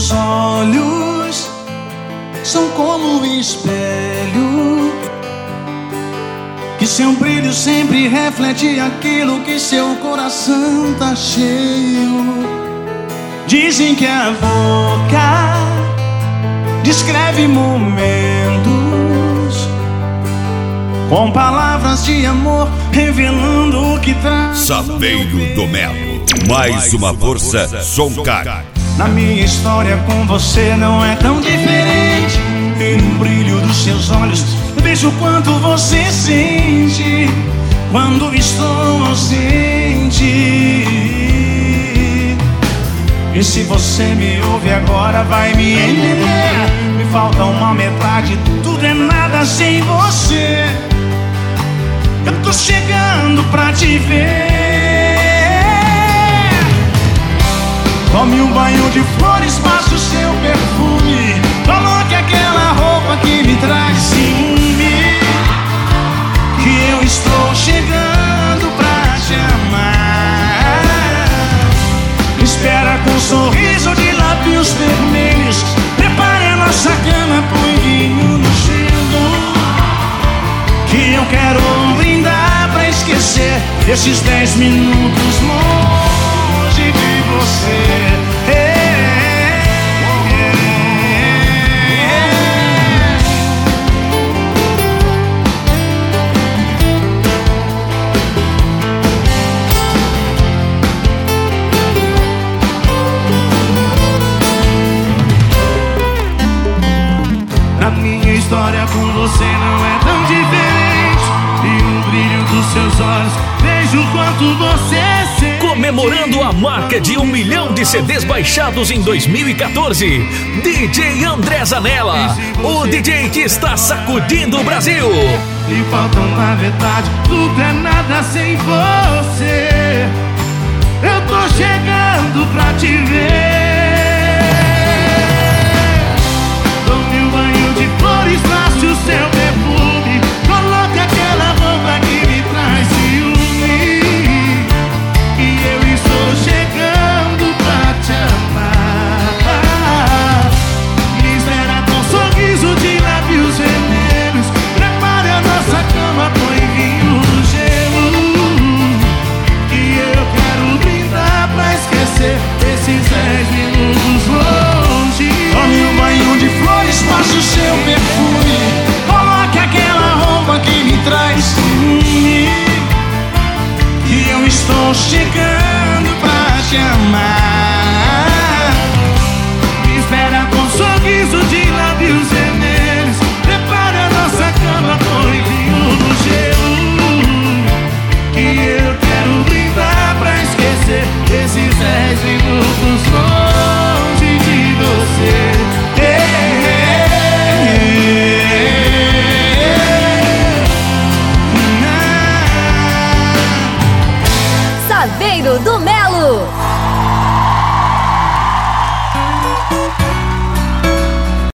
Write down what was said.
Seus olhos são como um espelho, que seu brilho sempre reflete aquilo que seu coração tá cheio. Dizem que a boca descreve momentos com palavras de amor, revelando o que traz. Saveiro do Melo, mais uma força Soncar. Na minha história com você não é tão diferente. E no brilho dos seus olhos vejo o quanto você sente quando estou ausente. E se você me ouve agora vai me entender. Me falta uma metade, tudo é nada sem você. Eu tô chegando pra te ver. Tome um banho de flores, passe o seu perfume, coloque aquela roupa que me traz ciúme, que eu estou chegando pra te amar. Espera com um sorriso de lábios vermelhos, prepare a nossa cama, põe vinho no gelo, que eu quero brindar pra esquecer esses 10 minutos longe de você. A minha história com você não é tão diferente. E no brilho dos seus olhos vejo o quanto você sente. Comemorando a marca de 1 milhão de CDs baixados em 2014, DJ André Zanella, o DJ que está sacudindo o Brasil. E falta uma metade, tudo é nada sem você. Eu tô chegando pra te ver.